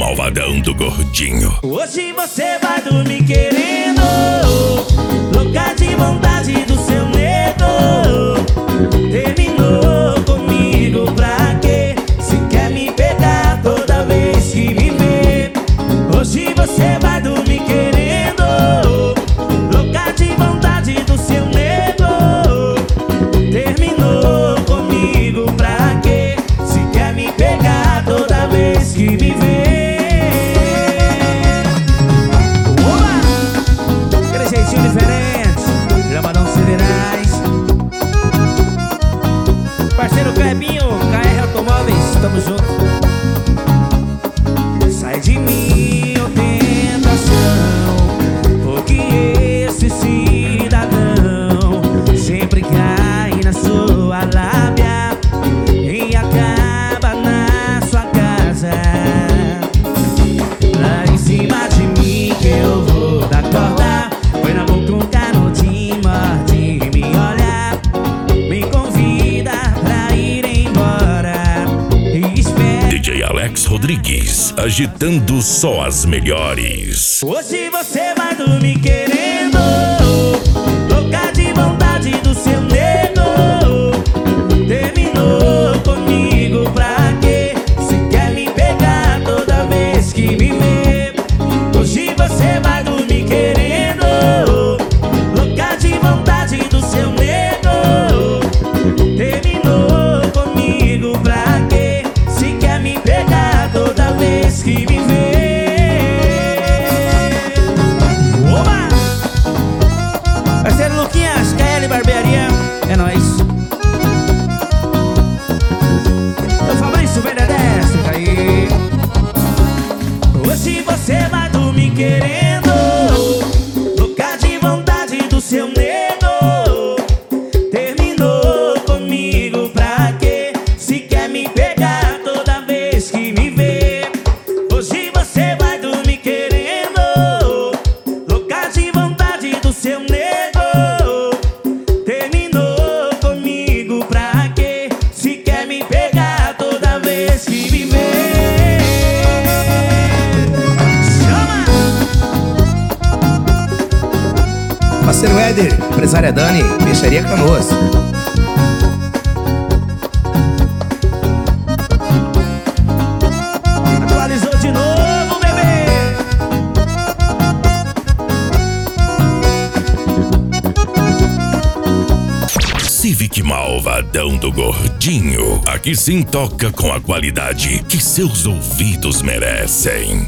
Malvadão do Gordinho. Hoje você vai dormir querendo, louca de vontade do seu medo. Terminou comigo pra quê? Se quer me pegar toda vez que me vê. Hoje você vai dormir querendo, louca de vontade do seu medo. Terminou comigo pra quê? Se quer me pegar toda vez que me vê. Diferente, Lamadão Siderais. Parceiro Clebinho, KR Automóveis, tamo junto. Sai de mim, ô tentação, porque esse cidadão sempre cai na sua lábia e acaba na sua casa. Lá em cima de mim que eu vou dar corda. Põe na boca um canudinho, morde, me olha, me convida pra ir embora e espera. DJ Alex Rodrigues, agitando só as melhores. Hoje você vai dormir querendo, louca de vontade do seu medo. Terminou comigo pra quê? Se quer me pegar toda vez que me vê. Hoje você vai dormir querendo, louca de vontade do seu medo. Terminou comigo pra quê? Se quer me pegar toda vez que me vê. Oba! Parceiro Luquinhas, KL Barbearia, é nóis. Ô Fabrício Bernadette, fica aí. Hoje você vai dormir querendo, louca de vontade do seu medo. Terminou comigo pra quê? Se quer me pegar toda vez que me vê. Hoje você vai dormir querendo, louca de vontade do seu medo. Terminou comigo pra quê? Se quer me pegar toda vez que me vê. Parceiro Éder, empresária Dani, Peixaria Canoas. Atualizou de novo, bebê. Civic Malvadão do Gordinho. Aqui sim toca com a qualidade que seus ouvidos merecem.